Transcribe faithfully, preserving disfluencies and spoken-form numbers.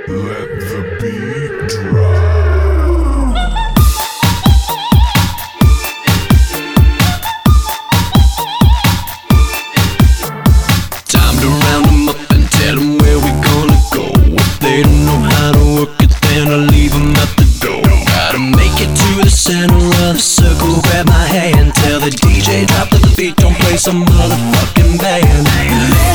Let the beat drop. Time to round them up and tell them where we gonna go. If they don't know how to work it, then I'll leave them at the door. Gotta make it to the center of the circle, grab my hand, tell the D J drop to the beat, don't play some motherfucking band.